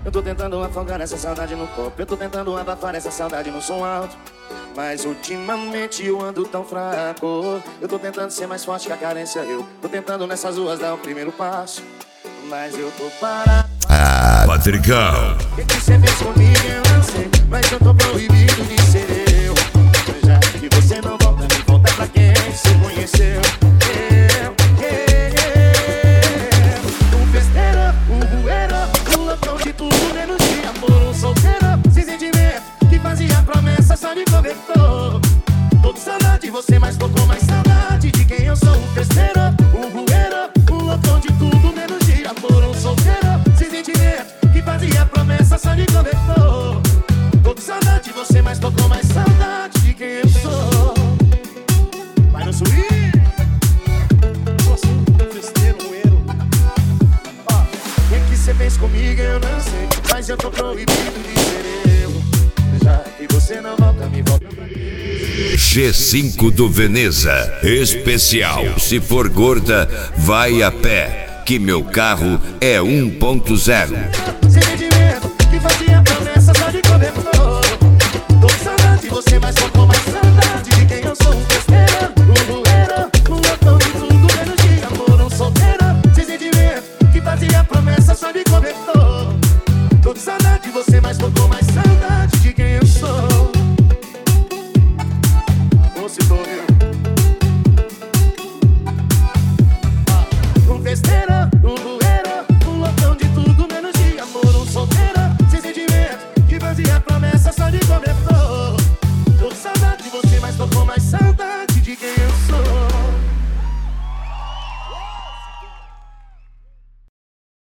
Eu tô tentando afogar essa saudade no copo, eu tô tentando abafar essa saudade no som alto, mas ultimamente eu ando tão fraco. Eu tô tentando ser mais forte que a carência, eu tô tentando nessas ruas dar o primeiro passo, mas eu tô parado. Patricão. O que você fez comigo eu não sei, mas eu tô proibido de ser eu. Já que você não volta, me volta pra quem você conheceu. Um festeiro, um bueiro, um loucão de tudo menos de amor. Um solteiro, sem sentimento, que fazia promessa só de cobertor. Tô com saudade de você, mas tô com mais saudade de quem eu sou. Um festeiro, um bueiro, um loucão de tudo menos de amor. Um solteiro, sem sentimento, que fazia promessa só de cobertor. Tô com saudade de você, mas tô com mais saudade de quem eu sou. Vai no swing. O que você fez comigo eu não sei, mas eu tô proibido de ser eu. Já que você não volta, me volta. G5 do Veneza. Especial. Se for gorda, vai a pé, que meu carro é 1.0. Sem sentimento, que fazia promessa só de cobertor. Tô com saudade de você, mas tô com mais saudade de quem eu sou. Um festeiro, um bueiro, um loucão de tudo menos de amor. Um solteiro, sem sentimento, que fazia promessa só de cobertor. Tô com saudade de você, mas tô com mais saudade